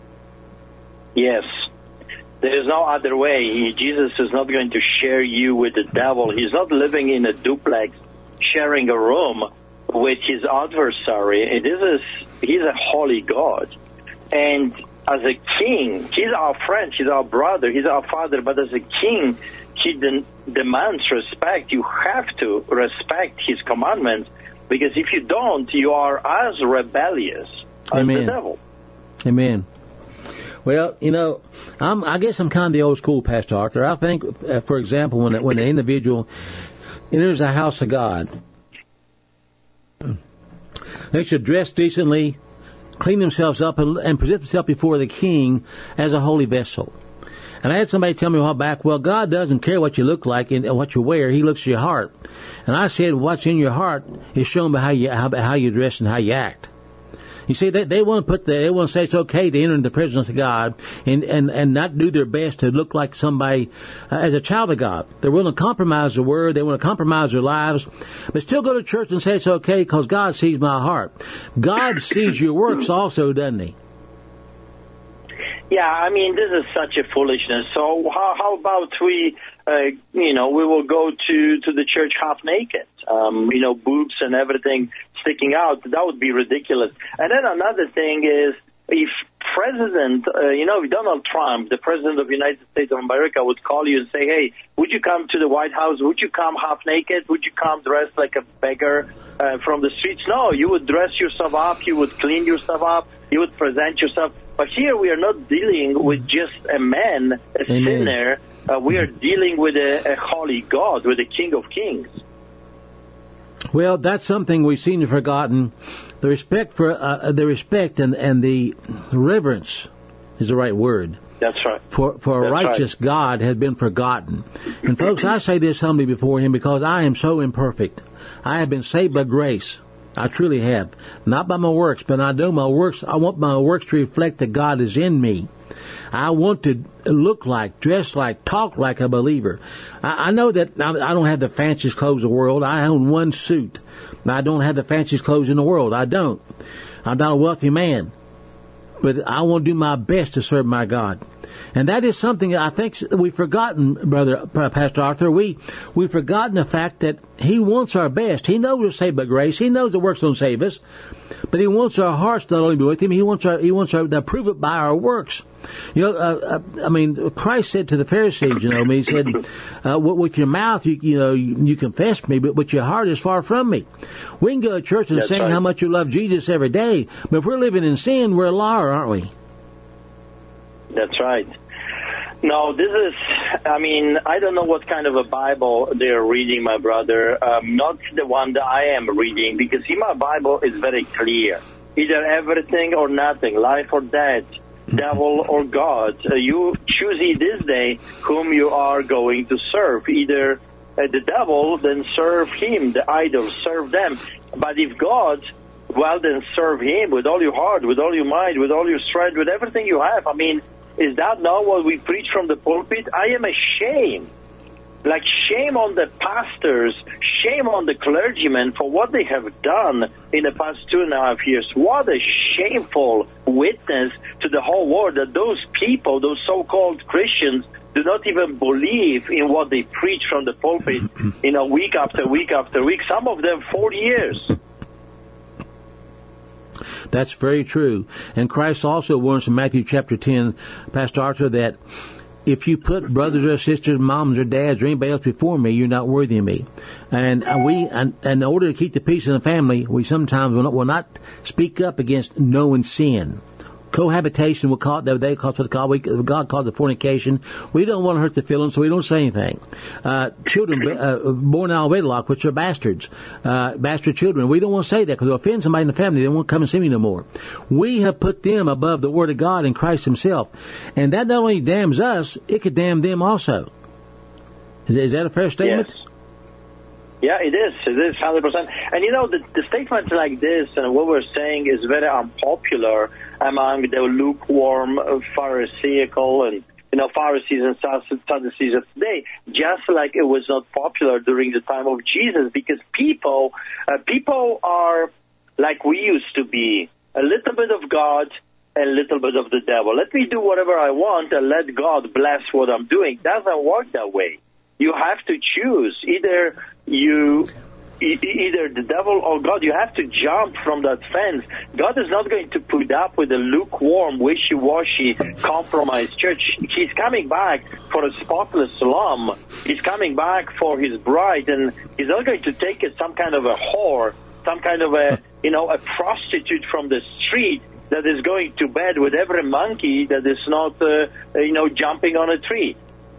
Yes. There is no other way. He, Jesus is not going to share you with the devil. He's not living in a duplex, sharing a room with his adversary. It is a, he's a holy God. And as a king, he's our friend, he's our brother, he's our father, but as a king, he de- demands respect. You have to respect his commandments, because if you don't, you are as rebellious as Amen. the devil. Amen. Well, you know, I'm, I guess I'm kind of the old school, Pastor Arthur. I think, uh, for example, when when an individual enters the house of God, they should dress decently, clean themselves up, and, and present themselves before the king as a holy vessel. And I had somebody tell me a while back, well, God doesn't care what you look like and what you wear. He looks at your heart. And I said, what's in your heart is shown by how you, how, how you dress and how you act. You see, they, they want to put the, they want to say it's okay to enter into the presence of God and, and, and not do their best to look like somebody uh, as a child of God. They're willing to compromise the word. They want to compromise their lives, but still go to church and say it's okay because God sees my heart. God sees your works also, doesn't he? Yeah, I mean, this is such a foolishness. So how, how about we, uh, you know, we will go to, to the church half naked, um, you know, boobs and everything sticking out. That would be ridiculous. And then another thing is, if President, uh, you know, if Donald Trump, the President of the United States of America, would call you and say, hey, would you come to the White House? Would you come half naked? Would you come dressed like a beggar uh, from the streets? No, you would dress yourself up. You would clean yourself up. You would present yourself. But here we are not dealing with just a man, a Amen. sinner. Uh, we are dealing with a, a holy God, with a King of Kings. Well, that's something we've seen and forgotten. The respect for uh, the respect and, and the reverence is the right word. That's right. For for a That's righteous right. God has been forgotten. And folks, I say this humbly before Him because I am so imperfect. I have been saved by grace. I truly have. Not by my works, but I know my works. I want my works to reflect that God is in me. I want to look like, dress like, talk like a believer. I, I know that I, I don't have the fanciest clothes in the world. I own one suit. I don't have the fanciest clothes in the world. I don't. I'm not a wealthy man. But I want to do my best to serve my God. And that is something I think we've forgotten, Brother Pastor Arthur. We, we've forgotten the fact that He wants our best. He knows we're saved by grace. He knows the works don't save us. But He wants our hearts not only to be with Him, He wants our, He wants our, to prove it by our works. You know, uh, uh, I mean, Christ said to the Pharisees, you know, He said, uh, with your mouth, you, you know, you, you confess me, but with your heart is far from me. We can go to church and That's sing right. how much you love Jesus every day, but if we're living in sin, we're a liar, aren't we? That's right. No, this is, I mean, I don't know what kind of a Bible they're reading, my brother. Um, not the one that I am reading, because in my Bible is very clear. Either everything or nothing, life or death, devil or God. Uh, you choose ye this day whom you are going to serve. Either uh, the devil, then serve him, the idol, serve them. But if God, well, then serve Him with all your heart, with all your mind, with all your strength, with everything you have. I mean, is that not what we preach from the pulpit? I am ashamed. Like, shame on the pastors, shame on the clergymen for what they have done in the past two and a half years. What a shameful witness to the whole world that those people, those so-called Christians, do not even believe in what they preach from the pulpit, you know, week after week after week, some of them forty years. That's very true. And Christ also warns in Matthew chapter ten, Pastor Arthur, that if you put brothers or sisters, moms or dads or anybody else before me, you're not worthy of me. And we, and, and in order to keep the peace in the family, we sometimes will not, will not speak up against knowing sin. Cohabitation, we'll call it, they call it, call, we, God called it fornication. We don't want to hurt the feelings, so we don't say anything. Uh, children uh, born out of wedlock, which are bastards, uh, bastard children, we don't want to say that because they'll offend somebody in the family. They won't come and see me no more. We have put them above the Word of God and Christ Himself. And that not only damns us, it could damn them also. Is, is that a fair statement? Yes. Yeah, it is. It is one hundred percent. And, you know, the, the statements like this and what we're saying is very unpopular among the lukewarm, Pharisaical and, you know, Pharisees and Sadducees of today, just like it was not popular during the time of Jesus, because people, uh, people are like we used to be, a little bit of God, a little bit of the devil. Let me do whatever I want and let God bless what I'm doing. Doesn't work that way. You have to choose. Either you, e- either the devil or God. You have to jump from that fence. God is not going to put up with a lukewarm, wishy-washy, compromised church. He's coming back for a spotless lamb. He's coming back for His bride, and He's not going to take it some kind of a whore, some kind of a, you know, a prostitute from the street that is going to bed with every monkey that is not, uh, you know, jumping on a tree.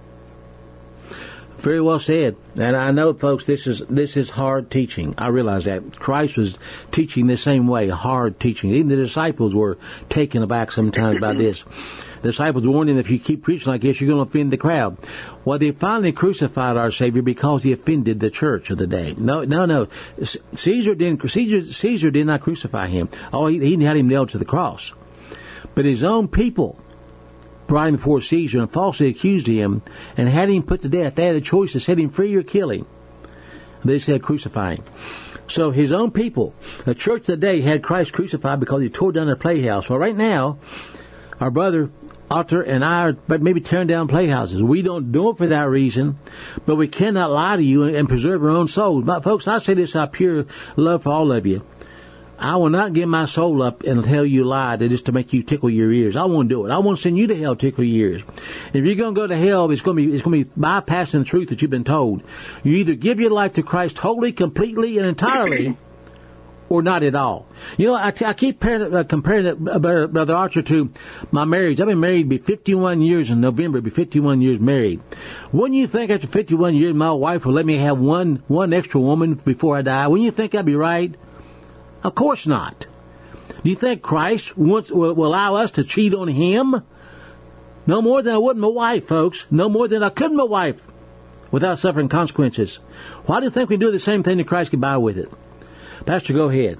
Very well said. And I know, folks, this is this is hard teaching. I realize that. Christ was teaching the same way, hard teaching. Even the disciples were taken aback sometimes by this. The disciples warned him, if you keep preaching like this, you're going to offend the crowd. Well, they finally crucified our Savior because he offended the church of the day. No, no, no. Caesar didn't. Caesar, Caesar did not crucify him. Oh, he, he had him nailed to the cross. But his own people brought him before Caesar and falsely accused him and had him put to death. They had a choice to set him free or kill him. They said crucify him. So his own people, the church today, had Christ crucified because he tore down their playhouse. Well, right now, our brother Arthur and I are but maybe tearing down playhouses. We don't do it for that reason, but we cannot lie to you and, and preserve our own souls. But folks, I say this out of pure love for all of you. I will not give my soul up and tell you a lie to just to make you tickle your ears. I won't do it. I won't send you to hell to tickle your ears. If you're going to go to hell, it's going to be it's going to be bypassing the truth that you've been told. You either give your life to Christ wholly, completely, and entirely, or not at all. You know, I, I keep comparing, uh, comparing it, uh, Brother Archer, to my marriage. I've been married be fifty-one years in November. Be fifty-one years married. Wouldn't you think after fifty-one years, my wife would let me have one one extra woman before I die? Wouldn't you think I'd be right? Of course not. Do you think Christ wants, will, will allow us to cheat on him? No more than I would my wife, folks. No more than I could my wife without suffering consequences. Why do you think we do the same thing that Christ could buy with it? Pastor, go ahead.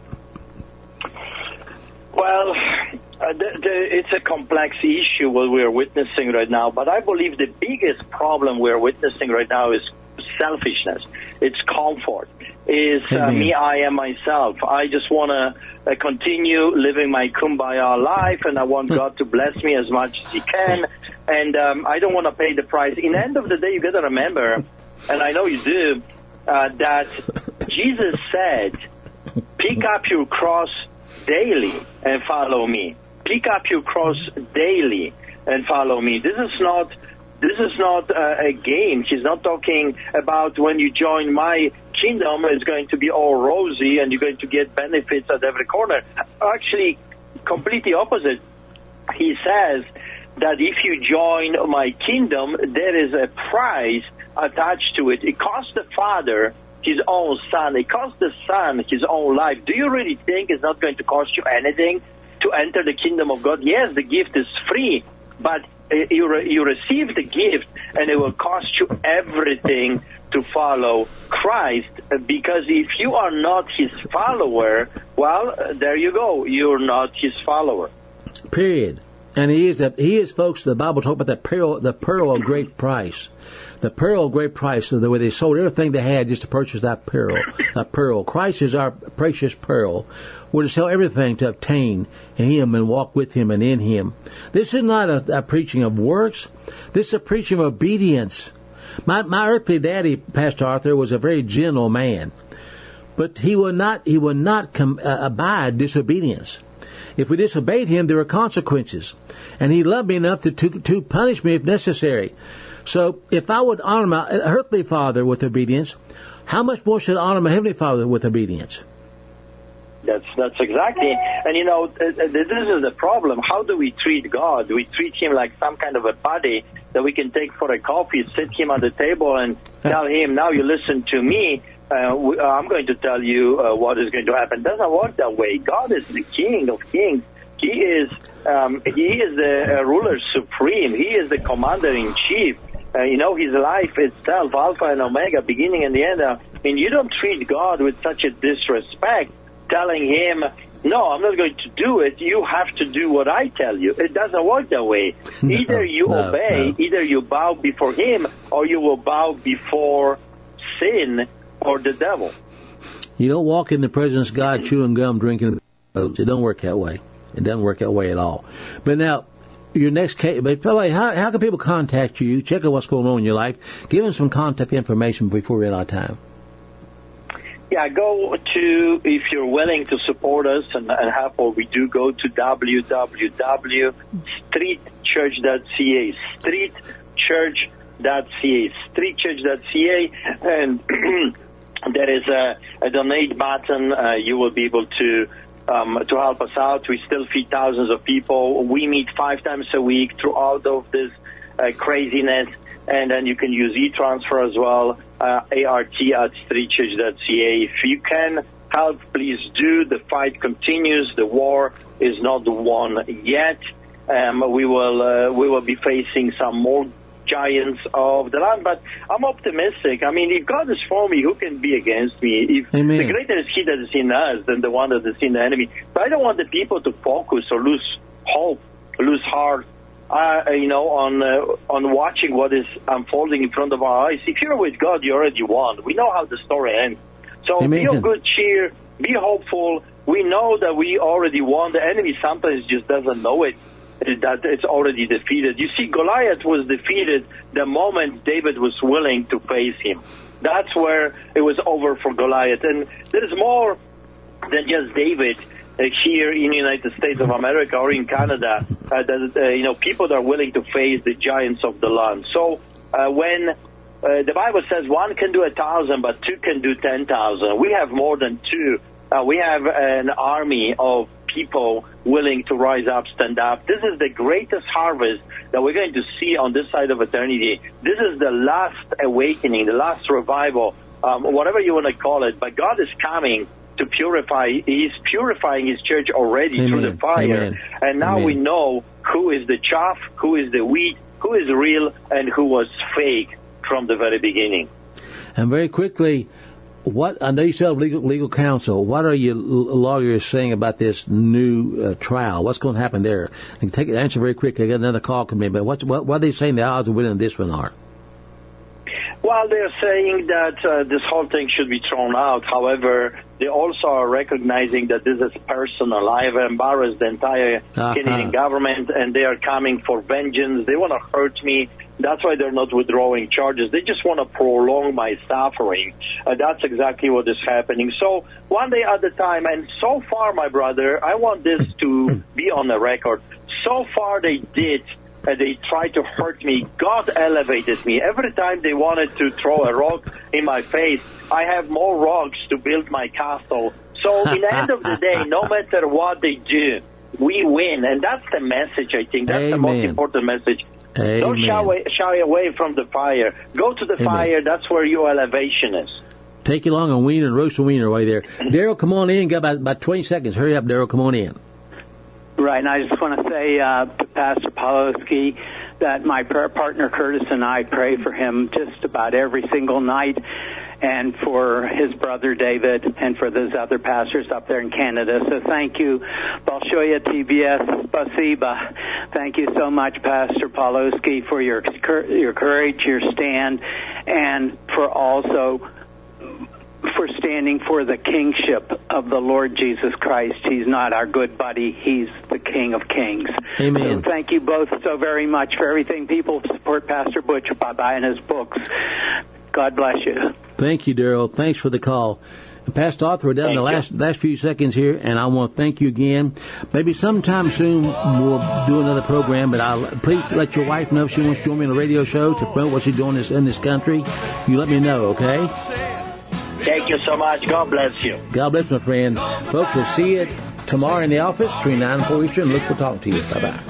Well, uh, the, the, it's a complex issue what we're witnessing right now, but I believe the biggest problem we're witnessing right now is selfishness. It's comfort. Is uh, me, I am myself. I just want to uh, continue living my kumbaya life, and I want God to bless me as much as he can, and um, I don't want to pay the price. In the end of the day, you got to remember, and I know you do, uh, that Jesus said, pick up your cross daily and follow me. Pick up your cross daily and follow me. This is not This is not uh, a game. He's not talking about when you join my kingdom, it's going to be all rosy and you're going to get benefits at every corner. Actually, completely opposite. He says that if you join my kingdom, there is a price attached to it. It costs the Father his own Son. It costs the Son his own life. Do you really think it's not going to cost you anything to enter the kingdom of God? Yes, the gift is free, but you re- you receive the gift, and it will cost you everything to follow Christ, because if you are not his follower, well, there you go. You're not his follower. Period. And he is, a, he is, folks, the Bible talks about the pearl, the pearl of great price. The pearl of great price, the way they sold everything they had just to purchase that pearl. That pearl. Christ is our precious pearl. We're to sell everything to obtain him and walk with him and in him. This is not a, a preaching of works. This is a preaching of obedience. My my earthly daddy, Pastor Arthur, was a very gentle man, but he would not he would not com, uh, abide disobedience. If we disobeyed him, there were consequences, and he loved me enough to to, to punish me if necessary. So, if I would honor my earthly father with obedience, how much more should I honor my heavenly Father with obedience? That's that's exactly, and you know, this is the problem. How do we treat God? We treat him like some kind of a buddy that we can take for a coffee, sit him at the table, and tell him, "Now you listen to me. Uh, I'm going to tell you uh, what is going to happen." It doesn't work that way. God is the King of Kings. He is um, He is the uh, ruler supreme. He is the commander in chief. Uh, you know, his life itself, Alpha and Omega, beginning and the end. Uh, I mean, you don't treat God with such a disrespect, telling him, no, I'm not going to do it. You have to do what I tell you. It doesn't work that way. No, either you no, obey, no. either you bow before him, or you will bow before sin or the devil. You don't walk in the presence of God chewing gum, drinking oats. It don't work that way. It doesn't work that way at all. But now, your next case, but how, how can people contact you? Check out what's going on in your life. Give them some contact information before we run out of time. Yeah, go to, if you're willing to support us and, and have what we do, go to w w w dot street church dot c a, street church dot c a, street church dot c a, and there is a, a donate button. Uh, you will be able to Um, to help us out. We still feed thousands of people. We meet five times a week throughout of this uh, craziness, and then you can use e-transfer as well, uh, art at street church dot c a. If you can help, please do. The fight continues. The war is not won yet, um, we will uh, we will be facing some more giants of the land. But I'm optimistic. I mean, if God is for me, who can be against me? If Amen. The greater is He that is in us than the one that is in the enemy. But I don't want the people to focus or lose hope, lose heart, uh, you know, on uh, on watching what is unfolding in front of our eyes. If you're with God, you already won. We know how the story ends. So Amen. Be of good cheer. Be hopeful. We know that we already won. The enemy sometimes just doesn't know it, that it's already defeated. You see, Goliath was defeated the moment David was willing to face him. That's where it was over for Goliath. And there's more than just David uh, here in the United States of America or in Canada. Uh, that, uh, you know, people that are willing to face the giants of the land. So uh, when uh, the Bible says one can do a thousand, but two can do ten thousand, we have more than two. Uh, we have an army of people willing to rise up, stand up. This is the greatest harvest that we're going to see on this side of eternity. This is the last awakening, the last revival, um, whatever you want to call it. But God is coming to purify. He's purifying His church already Amen. through the fire. Amen. And now Amen. we know who is the chaff, who is the wheat, who is real, and who was fake from the very beginning. And very quickly, what I know you still have legal legal counsel. What are you lawyers saying about this new uh, trial? What's going to happen there? And take answer very quickly. I got another call coming in, but what, what what are they saying the odds of winning this one are? Well, they're saying that uh, this whole thing should be thrown out. However, they also are recognizing that this is personal. I have embarrassed the entire uh-huh. Canadian government, and they are coming for vengeance. They want to hurt me. That's why they're not withdrawing charges. They just want to prolong my suffering. Uh, that's exactly what is happening. So one day at a time, and so far, my brother, I want this to be on the record. So far they did. Uh, they tried to hurt me. God elevated me. Every time they wanted to throw a rock in my face, I have more rocks to build my castle. So in the end of the day, no matter what they do, we win. And that's the message, I think. That's Amen. the most important message. Amen. Don't shy away, shy away from the fire. Go to the Amen. fire. That's where your elevation is. Take you along a wiener and roast a wiener right there. Daryl, come on in. Got about, about twenty seconds. Hurry up, Daryl. Come on in. Right, and I just want to say uh, to Pastor Pawlowski that my prayer partner Curtis and I pray for him just about every single night, and for his brother David, and for those other pastors up there in Canada. So thank you, Bolshoya T B S, Spasiba. Thank you so much, Pastor Pawlowski, for your your courage, your stand, and for also for standing for the kingship of the Lord Jesus Christ. He's not our good buddy. He's the King of Kings. Amen. So thank you both so very much for everything. People support Pastor Butch by buying his books. God bless you. Thank you, Daryl. Thanks for the call. And Pastor Arthur, we're down in the last last few seconds here, and I want to thank you again. Maybe sometime soon we'll do another program, but I'll please let your wife know if she wants to join me on a radio show to promote what she's doing this, in this country. You let me know, okay? Thank you so much. God bless you. God bless, my friend. Folks, we'll see you tomorrow in the office between nine and four Eastern. Look for talking to you. Bye-bye.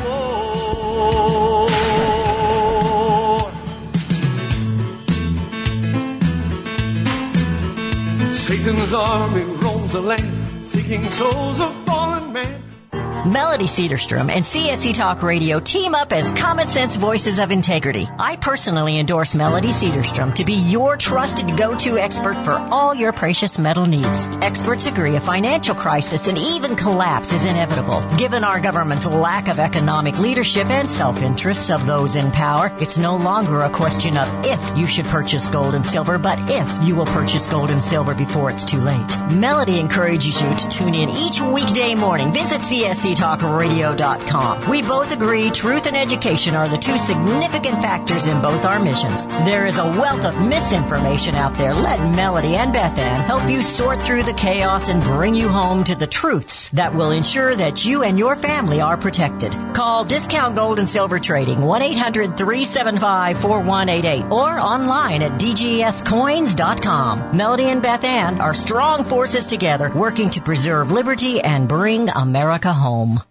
Satan's army roams the land, seeking souls of fallen man. Melody Cedarstrom and C S C Talk Radio team up as common sense voices of integrity. I personally endorse Melody Cedarstrom to be your trusted go-to expert for all your precious metal needs. Experts agree a financial crisis and even collapse is inevitable. Given our government's lack of economic leadership and self-interests of those in power, it's no longer a question of if you should purchase gold and silver, but if you will purchase gold and silver before it's too late. Melody encourages you to tune in each weekday morning. Visit C S C talk radio dot com. We both agree truth and education are the two significant factors in both our missions. There is a wealth of misinformation out there. Let Melody and Beth Ann help you sort through the chaos and bring you home to the truths that will ensure that you and your family are protected. Call Discount Gold and Silver Trading one eight hundred three seven five four one eight eight or online at d g s coins dot com. Melody and Beth Ann are strong forces together working to preserve liberty and bring America home.